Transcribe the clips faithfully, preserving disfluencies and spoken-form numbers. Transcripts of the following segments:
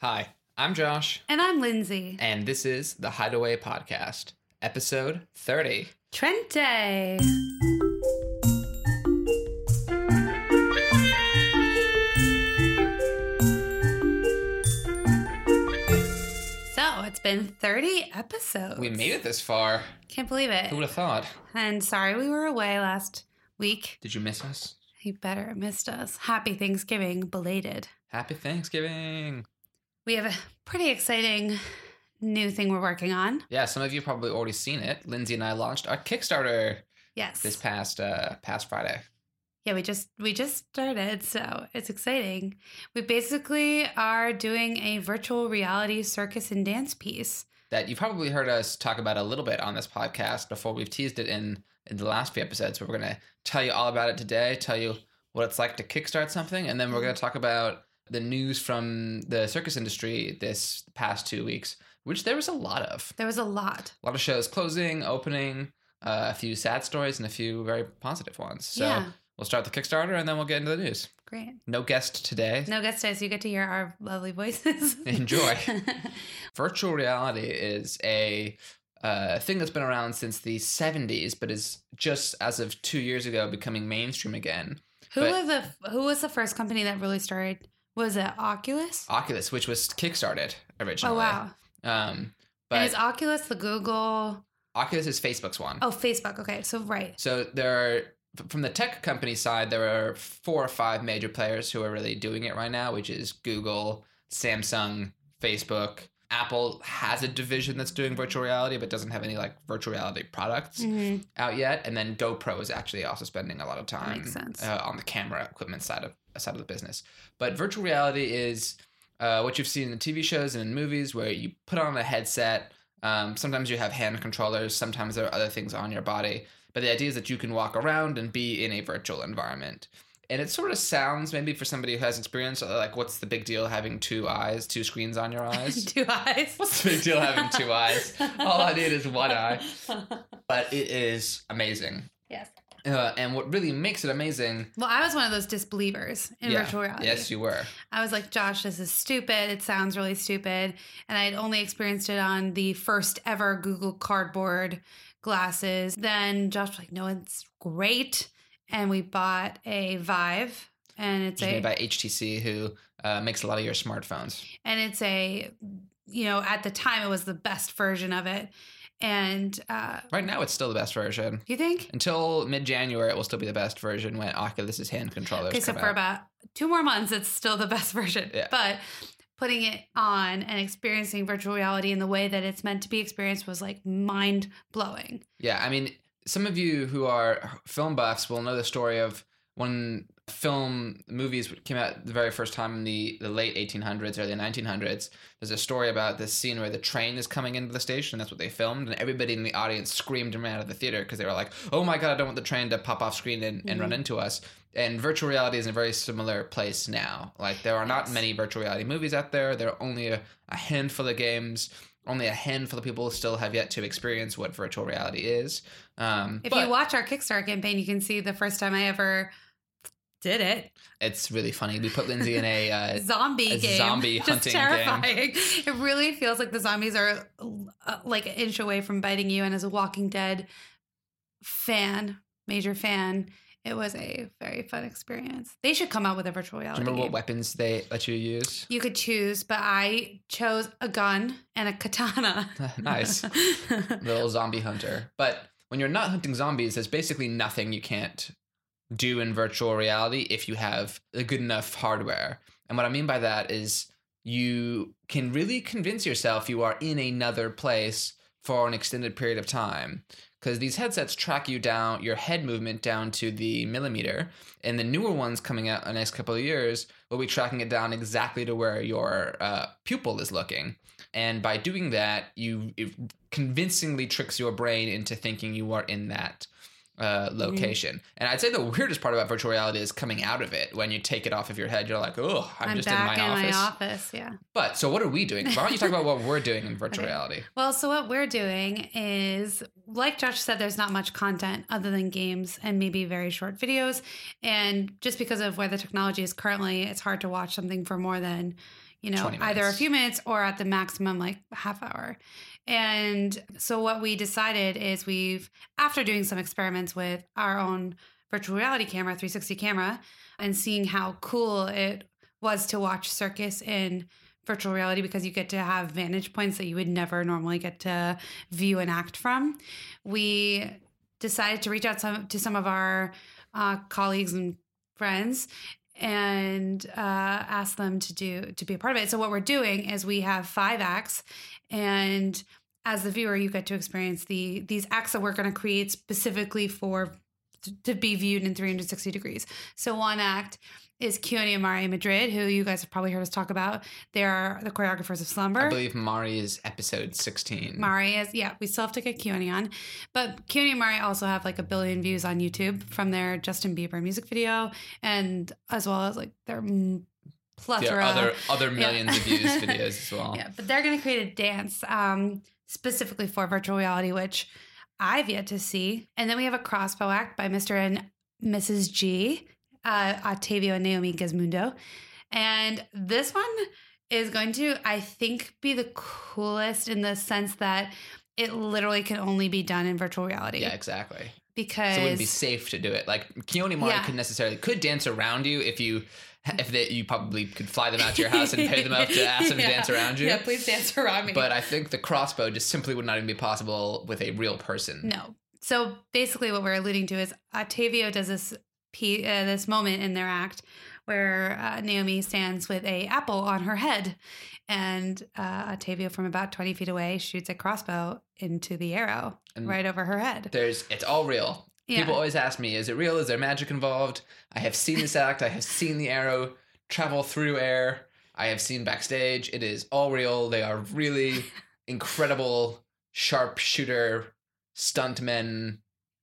Hi, I'm Josh. And I'm Lindsay. And this is the Hideaway Podcast, episode thirty. Trente. So it's been thirty episodes. We made it this far. Can't believe it. Who would have thought? And sorry we were away last week. Did you miss us? You better have missed us. Happy Thanksgiving, belated. Happy Thanksgiving. We have a pretty exciting new thing we're working on. Yeah, some of you probably already seen it. Lindsay and I launched our Kickstarter Yes. this past uh, past Friday. Yeah, we just we just started, so it's exciting. We basically are doing a virtual reality circus and dance piece. That you've probably heard us talk about a little bit on this podcast before. We've teased it in, in the last few episodes, but we're going to tell you all about it today, tell you what it's like to kickstart something, and then we're going to talk about the news from the circus industry this past two weeks, which there was a lot of. There was a lot. A lot of shows closing, opening, uh, a few sad stories, and a few very positive ones. So Yeah. we'll start the Kickstarter, and then we'll get into the news. Great. No guest today. No guest today, so you get to hear our lovely voices. Enjoy. Virtual reality is a uh, thing that's been around since the seventies, but is just as of two years ago becoming mainstream again. Who But- was the Who was the first company that really started? Was it Oculus? Oculus, which was kickstarted originally. Oh wow! Um, but And is Oculus the Google? Oculus is Facebook's one. Oh, Facebook. Okay, so right. So there are, from the tech company side, there are four or five major players who are really doing it right now, which is Google, Samsung, Facebook. Apple has a division that's doing virtual reality, but doesn't have any like virtual reality products hmm out yet. And then GoPro is actually also spending a lot of time makes sense. uh, on the camera equipment side of side of the business. But virtual reality is uh, what you've seen in the T V shows and in movies, where you put on a headset. Um, sometimes you have hand controllers. Sometimes there are other things on your body. But the idea is that you can walk around and be in a virtual environment. And it sort of sounds, maybe for somebody who has experience, like, what's the big deal having two eyes, two screens on your eyes? Two eyes. What's the big deal having two eyes? All I need is one eye. But it is amazing. Yes. Uh, and what really makes it amazing... Well, I was one of those disbelievers in Yeah. virtual reality. Yes, you were. I was like, Josh, this is stupid. It sounds really stupid. And I had only experienced it on the first ever Google Cardboard glasses. Then Josh was like, no, it's great. And we bought a Vive. And it's Which is a made by H T C, who uh, makes a lot of your smartphones. and it's a, you know, at the time it was the best version of it. And uh, Right now, it's still the best version. do you think? Until mid-January, it will still be the best version when Oculus's hand controllers Okay, so come for out. about two more months, it's still the best version. Yeah. But putting it on and experiencing virtual reality in the way that it's meant to be experienced was like mind blowing. Yeah, I mean, some of you who are film buffs will know the story of when film movies came out the very first time in the, the late eighteen hundreds, early nineteen hundreds. There's a story about this scene where the train is coming into the station. That's what they filmed. And everybody in the audience screamed and ran out of the theater because they were like, oh my God, I don't want the train to pop off screen and, and Mhm. run into us. And virtual reality is in a very similar place now. Like, there are not Yes. many virtual reality movies out there. There are only a, a handful of games. Only a handful of people still have yet to experience what virtual reality is. Um, If but you watch our Kickstarter campaign, you can see the first time I ever did it. it's really funny. We put Lindsay in a uh, Zombie a game. zombie Just hunting game. terrifying. It really feels like the zombies are uh, like an inch away from biting you. And as a Walking Dead fan, major fan, it was a very fun experience. They should come out with a virtual Do you reality remember game. what weapons they let you use? You could choose, but I chose a gun and a katana. Nice. Little zombie hunter. But when you're not hunting zombies, there's basically nothing you can't do in virtual reality if you have a good enough hardware. And what I mean by that is you can really convince yourself you are in another place for an extended period of time. Because these headsets track you down, your head movement down to the millimeter. And the newer ones coming out in the next couple of years will be tracking it down exactly to where your uh, pupil is looking. And by doing that, you it convincingly tricks your brain into thinking you are in that uh, location. Mm-hmm. And I'd say the weirdest part about virtual reality is coming out of it. When you take it off of your head, you're like, oh, I'm, I'm just back in my in office. my office, yeah. But so what are we doing? Why don't you talk about what we're doing in virtual Okay. reality? Well, so what we're doing is, like Josh said, there's not much content other than games and maybe very short videos. And just because of where the technology is currently, it's hard to watch something for more than, you know, twenty either a minutes. few minutes or at the maximum like half hour. And so what we decided is we've, after doing some experiments with our own virtual reality camera, three sixty camera, and seeing how cool it was to watch circus in virtual reality because you get to have vantage points that you would never normally get to view an act from, we decided to reach out some, to some of our uh, colleagues and friends and uh, ask them to do to be a part of it. So what we're doing is we have five acts, and as the viewer, you get to experience the these acts that we're going to create specifically for to be viewed in three hundred sixty degrees. So one act is Keone and Mari Madrid, who you guys have probably heard us talk about. They're the choreographers of Slumber. I believe Mari is episode sixteen. Mari is, yeah, we still have to get Keone on. But Keone and Mari also have like a billion views on YouTube from their Justin Bieber music video, and as well as like their plethora. There are other, other millions yeah. of views videos as well. Yeah, but they're going to create a dance um, specifically for virtual reality, which I've yet to see. And then we have a crossbow act by Mister and Missus G, uh, Octavio and Naomi Gizmundo. And this one is going to, I think, be the coolest in the sense that it literally can only be done in virtual reality. Yeah, exactly. Because so it wouldn't be safe to do it. Like Keone Mari Yeah. could necessarily could dance around you if you if they, you probably could fly them out to your house and pay them up to ask them Yeah. to dance around you. Yeah, please dance around me. But I think the crossbow just simply would not even be possible with a real person. No. So basically what we're alluding to is Octavio does this pe- uh, this moment in their act where uh, Naomi stands with a apple on her head, and uh, Octavio from about twenty feet away shoots a crossbow into the arrow And right over her head. There's it's all real. Yeah. People always ask me, is it real? Is there magic involved? I have seen this act. I have seen the arrow travel through air. I have seen backstage. It is all real. They are really incredible sharpshooter stuntmen,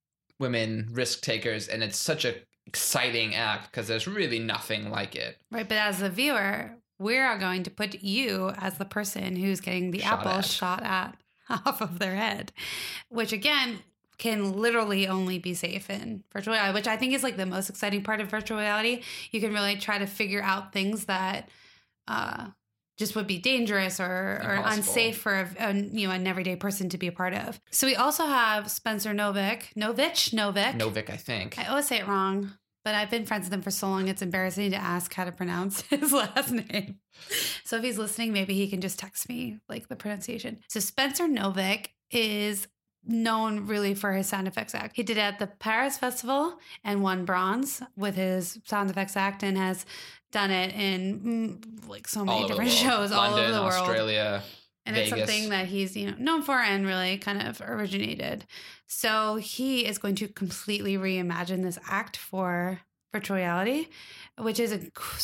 women, risk takers, and it's such a exciting act because there's really nothing like it. Right, but as the viewer, we're going to put you as the person who's getting the Shot apple at. shot at off of their head, which again can literally only be safe in virtual reality, which I think is like the most exciting part of virtual reality. You can really try to figure out things that uh, just would be dangerous or, or Impossible. unsafe for a, a you know an everyday person to be a part of. So we also have Spencer Novick, Novich, Novick. Novik, I think. I always say it wrong, but I've been friends with him for so long, it's embarrassing to ask how to pronounce his last name. So if he's listening, maybe he can just text me like the pronunciation. So Spencer Novick is known really for his sound effects act. He did it at the Paris Festival and won bronze with his sound effects act, and has done it in mm, like so many All over the different world. shows all London, over the world. Australia, And Vegas. it's something that he's, you know, known for and really kind of originated. So he is going to completely reimagine this act for virtual reality, which is a,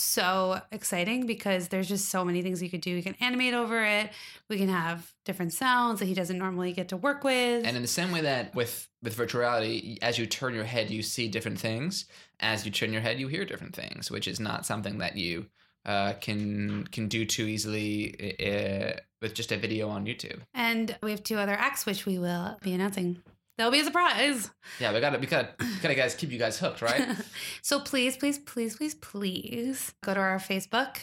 so exciting because there's just so many things you could do. We can animate over it. We can have different sounds that he doesn't normally get to work with. And in the same way that with, with virtual reality, as you turn your head, you see different things. As you turn your head, you hear different things, which is not something that you uh, can can do too easily uh, with just a video on YouTube. And we have two other acts, which we will be announcing. There'll be a surprise. Yeah, we gotta, we gotta, gotta, guys, keep you guys hooked, right? So please, please, please, please, please go to our Facebook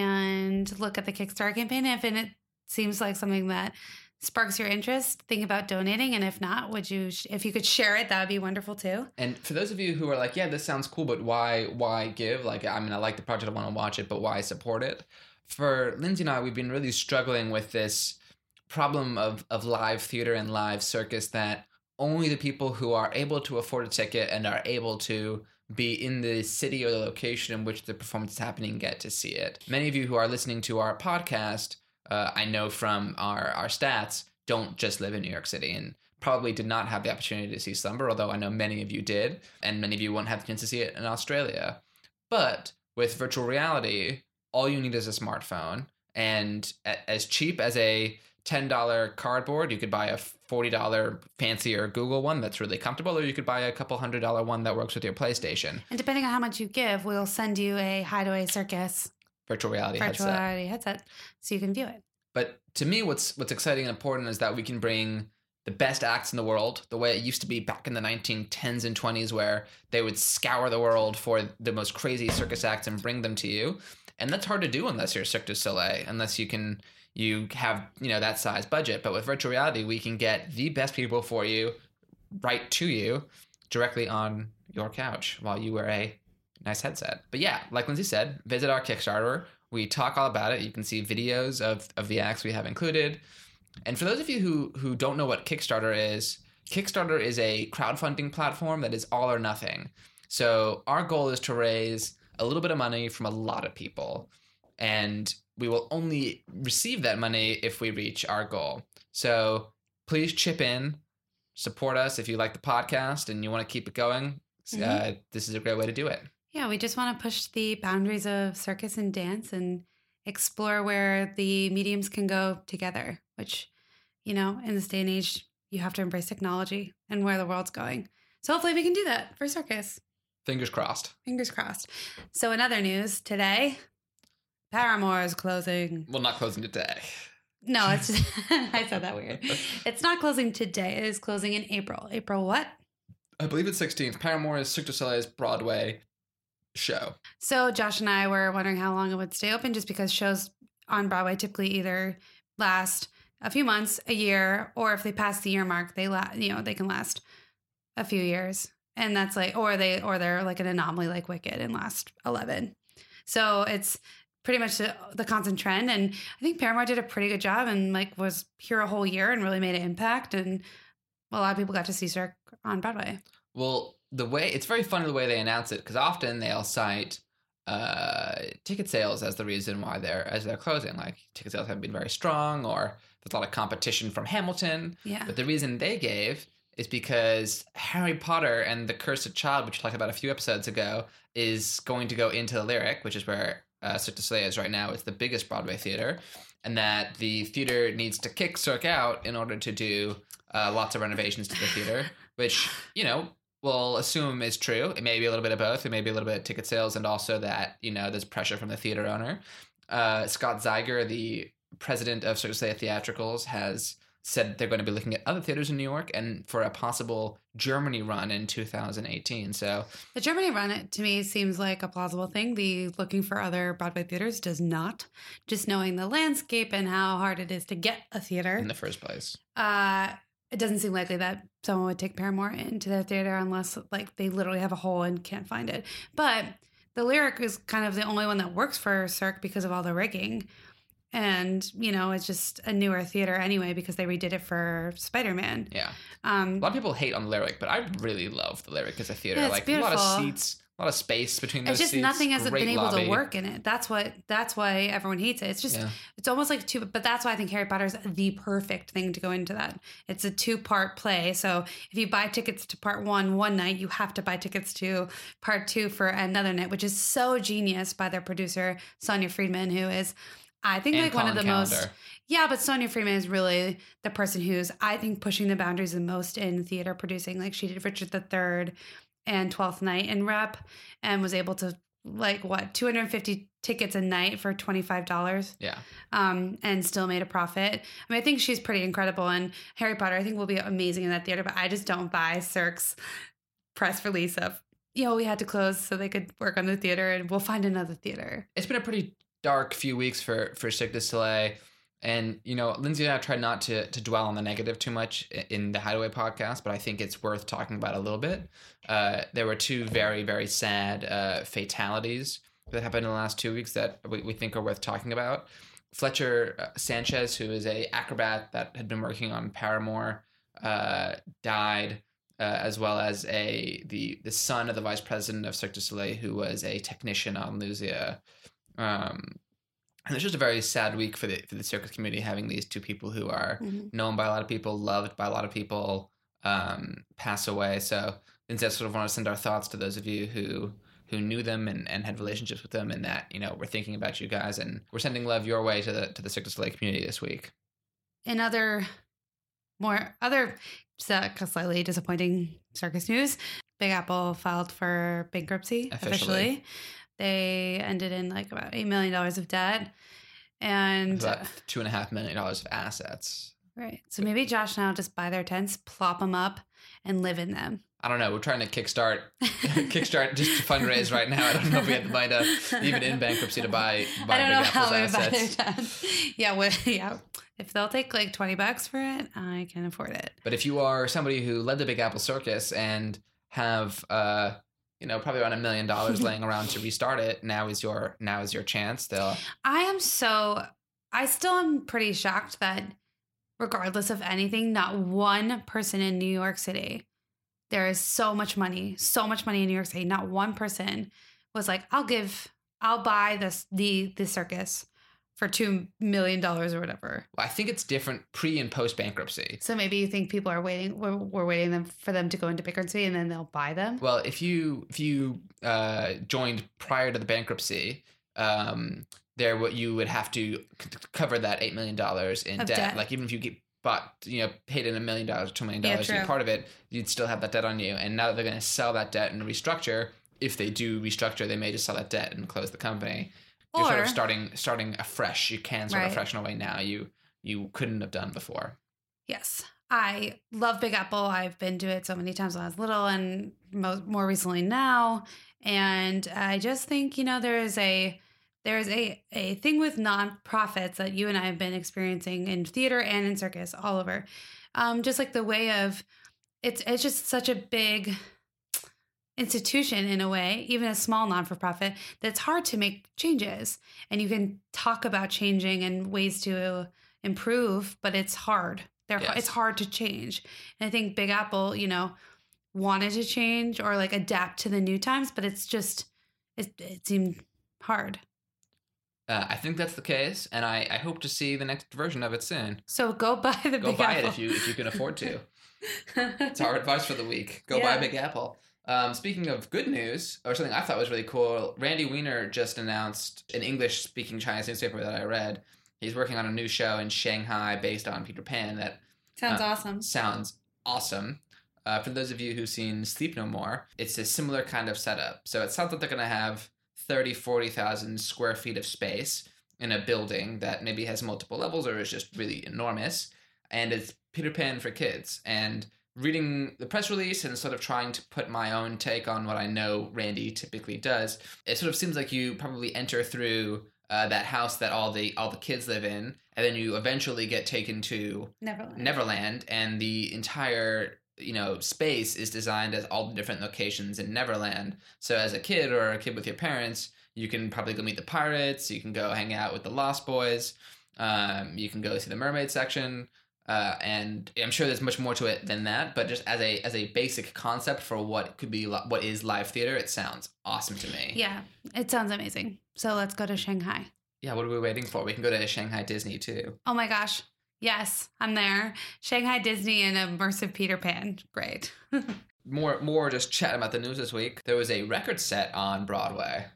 and look at the Kickstarter campaign. If it seems like something that sparks your interest, think about donating. And if not, would you, if you could share it, that would be wonderful too. And for those of you who are like, yeah, this sounds cool, but why, why give? Like, I mean, I like the project, I want to watch it, but why support it? For Lindsay and I, we've been really struggling with this problem of, of live theater and live circus that only the people who are able to afford a ticket and are able to be in the city or the location in which the performance is happening get to see it. Many of you who are listening to our podcast, uh, I know from our, our stats, don't just live in New York City and probably did not have the opportunity to see Slumber, although I know many of you did, and many of you won't have the chance to see it in Australia. But with virtual reality, all you need is a smartphone, and a- as cheap as a ten dollars cardboard, you could buy a forty dollars fancier Google one that's really comfortable, or you could buy a couple hundred dollar one that works with your PlayStation. And depending on how much you give, we'll send you a Hideaway Circus Virtual reality virtual headset. reality headset so you can view it. But to me, what's what's exciting and important is that we can bring the best acts in the world, the way it used to be back in the nineteen tens and twenties, where they would scour the world for the most crazy circus acts and bring them to you. And that's hard to do unless you're Cirque du Soleil, unless you can you have, you know, that size budget. But with virtual reality, we can get the best people for you right to you directly on your couch while you wear a nice headset. But yeah, like Lindsay said, visit our Kickstarter. We talk all about it. You can see videos of, of the acts we have included. And for those of you who, who don't know what Kickstarter is, Kickstarter is a crowdfunding platform that is all or nothing. So our goal is to raise a little bit of money from a lot of people. And we will only receive that money if we reach our goal. So please chip in, support us if you like the podcast and you want to keep it going. Mm-hmm. Uh, this is a great way to do it. Yeah, we just want to push the boundaries of circus and dance and explore where the mediums can go together, which, you know, in this day and age, you have to embrace technology and where the world's going. So hopefully we can do that for circus. Fingers crossed. Fingers crossed. So in other news today, Paramore is closing. Well, not closing today. No, it's just, I said that weird. It's not closing today. It is closing in April. April what? I believe it's sixteenth. Paramore is Cirque du Soleil's Broadway show. So Josh and I were wondering how long it would stay open, just because shows on Broadway typically either last a few months, a year, or if they pass the year mark, they la- you know, they can last a few years. And that's like, or they, or they're like an anomaly like Wicked and last eleven. So it's pretty much the, the constant trend. And I think Paramore did a pretty good job and like was here a whole year and really made an impact. And a lot of people got to see Cirque on Broadway. Well, the way, it's very funny the way they announce it, because often they'll cite uh, ticket sales as the reason why they're, as they're closing. Like ticket sales have been very strong, or there's a lot of competition from Hamilton. Yeah. But the reason they gave is because Harry Potter and the Cursed Child, which we talked about a few episodes ago, is going to go into the Lyric, which is where uh, Cirque du Soleil is right now. It's the biggest Broadway theater, and that the theater needs to kick Cirque out in order to do uh, lots of renovations to the theater, which, you know, we'll assume is true. It may be a little bit of both. It may be a little bit of ticket sales, and also that, you know, there's pressure from the theater owner. Uh, Scott Zeiger, the president of Cirque du Soleil Theatricals, has said they're going to be looking at other theaters in New York and for a possible Germany run in two thousand eighteen. So the Germany run, it to me seems like a plausible thing. The looking for other Broadway theaters does not. Just knowing the landscape and how hard it is to get a theater in the first place, uh, it doesn't seem likely that someone would take Paramore into their theater unless like they literally have a hole and can't find it. But the Lyric is kind of the only one that works for Cirque because of all the rigging. And, you know, it's just a newer theater anyway because they redid it for Spider-Man. Yeah. Um, a lot of people hate on the Lyric, but I really love the Lyric as a theater. Yeah, it's like beautiful. A lot of seats, a lot of space between those it's just seats. Nothing hasn't Great been able lobby. to work in it. That's what. That's why everyone hates it. It's just. Yeah. It's almost like two. But that's why I think Harry Potter is the perfect thing to go into that. It's a two-part play. So if you buy tickets to part one one night, you have to buy tickets to part two for another night, which is so genius by their producer Sonia Friedman, who is, I think, And like one Colin of the Calendar. most. Yeah, but Sonia Friedman is really the person who's, I think, pushing the boundaries the most in theater producing. Like she did Richard the Third and Twelfth Night in Rep, and was able to, like, what, two hundred fifty tickets a night for twenty-five dollars. Yeah. Um, and still made a profit. I mean, I think she's pretty incredible. And Harry Potter, I think, will be amazing in that theater. But I just don't buy Cirque's press release of, you know, we had to close so they could work on the theater, and we'll find another theater. It's been a pretty dark few weeks for, for Cirque du Soleil. And, you know, Lindsay and I tried not to to dwell on the negative too much in the Hideaway podcast, but I think it's worth talking about a little bit. Uh, there were two very, very sad uh, fatalities that happened in the last two weeks that we, we think are worth talking about. Fletcher Sanchez, who is a acrobat that had been working on Paramore, uh, died, uh, as well as a the the son of the vice president of Cirque du Soleil, who was a technician on Lucia. Um, And it's just a very sad week for the for the circus community, having these two people who are mm-hmm. known by a lot of people, loved by a lot of people, um, pass away. So instead, sort of want to send our thoughts to those of you who who knew them and, and had relationships with them, and that, you know, we're thinking about you guys, and we're sending love your way to the to the Cirque du Soleil community this week. In other more other uh, slightly disappointing circus news, Big Apple filed for bankruptcy officially. officially. They ended in like about eight million dollars of debt, and about two and a half million dollars of assets. Right. So maybe Josh and I'll just buy their tents, plop them up, and live in them. I don't know. We're trying to kickstart, kickstart just to fundraise right now. I don't know if we have the money to even in bankruptcy to buy buy I don't Big know Apple's how we assets. buy their time. Yeah, well, yeah. If they'll take like twenty bucks for it, I can afford it. But if you are somebody who led the Big Apple Circus and have, uh, you know, probably around a million dollars laying around to restart it, now is your now is your chance. They'll. I am so. I still am pretty shocked that, regardless of anything, not one person in New York City. There is so much money, so much money in New York City. Not one person was like, "I'll give, I'll buy this the the circus for two million dollars or whatever." Well, I think it's different pre and post bankruptcy. So maybe you think people are waiting, we're, we're waiting them for them to go into bankruptcy and then they'll buy them. Well, if you if you uh, joined prior to the bankruptcy, um, there what you would have to c- cover that eight million dollars in Of debt. debt. Like even if you get bought, you know, paid in a million dollars, two million dollars, Yeah, to be true. part of it, you'd still have that debt on you. And now that they're going to sell that debt and restructure, if they do restructure, they may just sell that debt and close the company. You're sort Or- of starting starting afresh. You can start Right. afresh in a way now you you couldn't have done before. Yes. I love Big Apple. I've been to it so many times when I was little and mo- more recently now. And I just think, you know, there is a there is a, a thing with nonprofits that you and I have been experiencing in theater and in circus all over. Um, just like the way of it's it's just such a big institution in a way, even a small non-for-profit, that's hard to make changes. And you can talk about changing and ways to improve, but it's hard. They're, Yes. It's hard to change. And I think Big Apple, you know, wanted to change or like adapt to the new times, but it's just, it, it seemed hard. Uh, I think that's the case, and I, I hope to see the next version of it soon. So go buy the Go Big buy Apple. it if you if you can afford to. It's our advice for the week. Go buy Yeah. Big Apple. Um, speaking of good news, or something I thought was really cool, Randy Weiner just announced an English-speaking Chinese newspaper that I read. He's working on a new show in Shanghai based on Peter Pan that Sounds Uh, awesome. sounds awesome. Uh, for those of you who've seen Sleep No More, it's a similar kind of setup. So it sounds like they're going to have thirty, forty thousand square feet of space in a building that maybe has multiple levels or is just really enormous. And it's Peter Pan for kids. And reading the press release and sort of trying to put my own take on what I know Randy typically does, it sort of seems like you probably enter through uh, that house that all the all the kids live in, and then you eventually get taken to Neverland. Neverland, and the entire you know space is designed as all the different locations in Neverland. So as a kid or a kid with your parents, you can probably go meet the pirates. You can go hang out with the Lost Boys. Um, you can go see the mermaid section. Uh, and I'm sure there's much more to it than that, but just as a as a basic concept for what could be li- what is live theater, it sounds awesome to me. Yeah, it sounds amazing. So let's go to Shanghai. Yeah, what are we waiting for? We can go to Shanghai Disney too. Oh my gosh. Yes, I'm there. Shanghai Disney and immersive Peter Pan. Great. More more just chatting about the news this week. There was a record set on Broadway.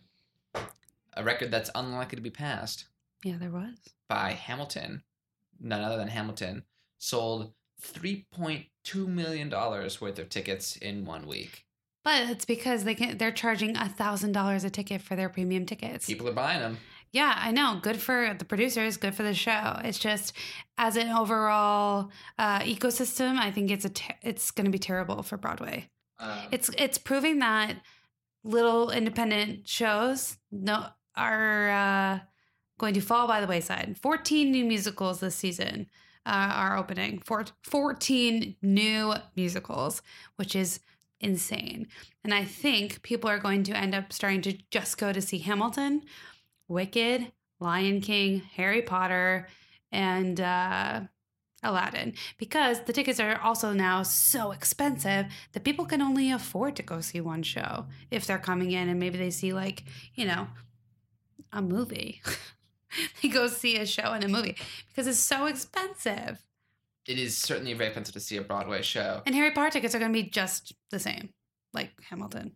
A record that's unlikely to be passed Yeah, there was. by Hamilton. None other than Hamilton. Sold three point two million dollars worth of tickets in one week. But it's because they can they're charging a thousand dollars a ticket for their premium tickets. People are buying them. Yeah, I know. Good for the producers, good for the show. It's just as an overall uh, ecosystem, I think it's a ter- it's going to be terrible for Broadway. Um, It's it's proving that little independent shows no are uh, going to fall by the wayside. fourteen new musicals this season uh, are opening. Four, fourteen new musicals, which is insane. And I think people are going to end up starting to just go to see Hamilton, Wicked, Lion King, Harry Potter, and uh, Aladdin, because the tickets are also now so expensive that people can only afford to go see one show if they're coming in and maybe they see like, you know, a movie. They go see a show and a movie because it's so expensive. it is certainly very expensive to see a Broadway show. And Harry Potter tickets are going to be just the same, like Hamilton.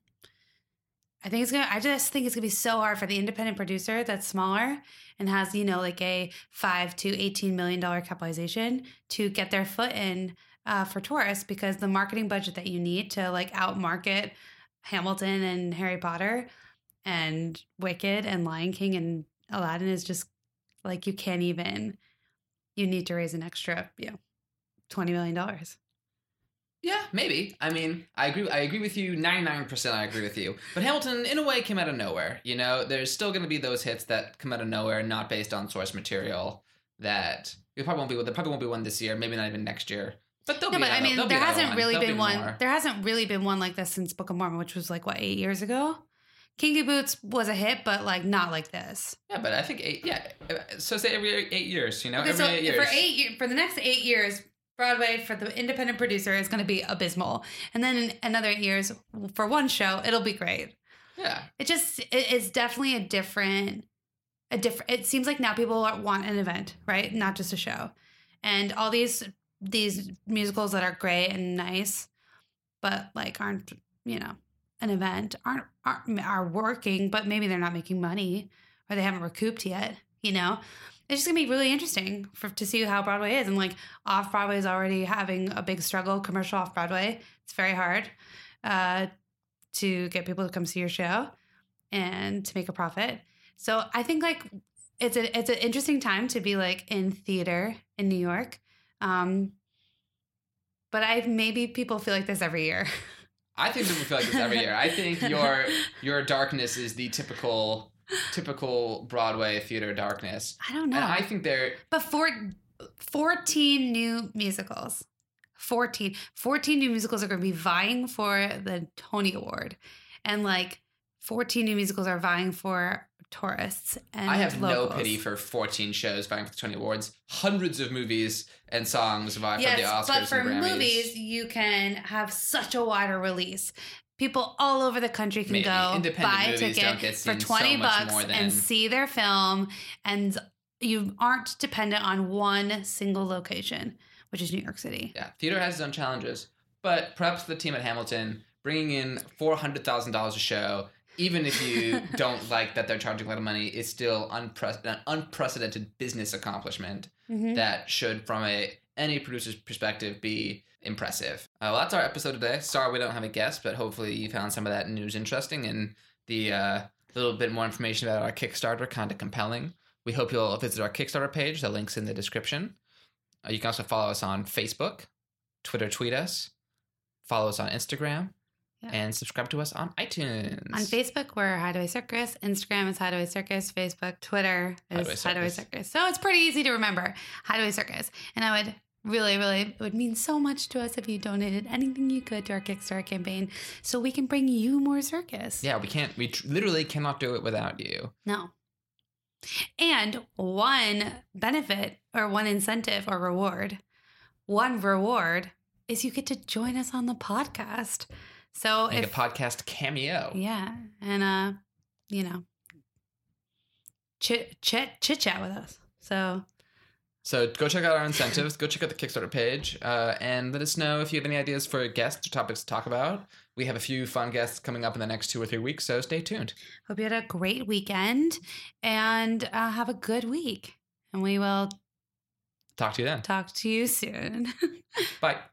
I think it's gonna. I just think it's gonna be so hard for the independent producer that's smaller and has, you know, like a five to eighteen million dollar capitalization to get their foot in uh, for tourists, because the marketing budget that you need to like outmarket Hamilton and Harry Potter and Wicked and Lion King and Aladdin is just like you can't even. You need to raise an extra, you know, twenty million dollars. Yeah, maybe. I mean, I agree. I agree with you. ninety-nine percent I agree with you. But Hamilton, in a way, came out of nowhere. You know, there's still going to be those hits that come out of nowhere, not based on source material. That it probably won't be. There probably won't be one this year. Maybe not even next year. But there'll No, be. but I another- mean, there'll be there another hasn't one. really There'll been be one. more. There hasn't really been one like this since Book of Mormon, which was like what eight years ago. Kinky Boots was a hit, but like not like this. Yeah, but I think eight. Yeah, so say every eight years. You know, Okay, every so eight years. for eight ye- for the next eight years, Broadway for the independent producer is going to be abysmal, and then in another eight years for one show, it'll be great. Yeah, It just it, it's definitely a different, a different. It seems like now people are- want an event, right? Not just a show, and all these these musicals that are great and nice, but like aren't you know an event aren't aren't are working, but maybe they're not making money or they haven't recouped yet. You know, it's just gonna be really interesting for to see how Broadway is, and like off Broadway is already having a big struggle. Commercial off Broadway, it's very hard uh, to get people to come see your show and to make a profit. So I think like it's a it's an interesting time to be like in theater in New York. Um, but I maybe people feel like this every year. I think people feel like this every year. I think your your darkness is the typical typical Broadway theater darkness. I don't know. And I think they're But for fourteen new musicals, fourteen, fourteen new musicals are going to be vying for the Tony Award. And like fourteen new musicals are vying for tourists and I have locals. no pity for fourteen shows vying for the Tony Awards. Hundreds of movies and songs vie Yes, for the Oscars but for and Grammys. movies, you can have such a wider release. People all over the country can Maybe. go Independent buy a movies don't ticket get for seen so twenty much bucks more than- and see their film, and you aren't dependent on one single location, which is New York City. Yeah, theater has its own challenges, but perhaps the team at Hamilton bringing in four hundred thousand dollars a show, even if you don't like that they're charging a lot of money, is still unpre- an unprecedented business accomplishment Mhm. that should, from a any producer's perspective, be impressive. Uh, well, that's our episode today. Sorry we don't have a guest, but hopefully you found some of that news interesting and the uh, little bit more information about our Kickstarter kind of compelling. We hope you'll visit our Kickstarter page. The link's in the description. Uh, you can also follow us on Facebook, Twitter tweet us, follow us on Instagram, Yeah. and subscribe to us on iTunes. On Facebook, we're Hideaway Circus. Instagram is Hideaway Circus. Facebook, Twitter is Hideaway Hideaway Circus. Circus. So it's pretty easy to remember. Hideaway Circus. And I would really, really, it would mean so much to us if you donated anything you could to our Kickstarter campaign so we can bring you more circus. Yeah, we can't, we tr- literally cannot do it without you. No. And one benefit or one incentive or reward, one reward is you get to join us on the podcast. So Make if a podcast cameo. yeah, and uh, you know, chit chit chit chat with us. So So go check out our incentives. Go check out the Kickstarter page, uh, and let us know if you have any ideas for guests or topics to talk about. We have a few fun guests coming up in the next two or three weeks, so stay tuned. hope you had a great weekend and uh, have a good week. And we will Talk to you then. talk to you soon. Bye.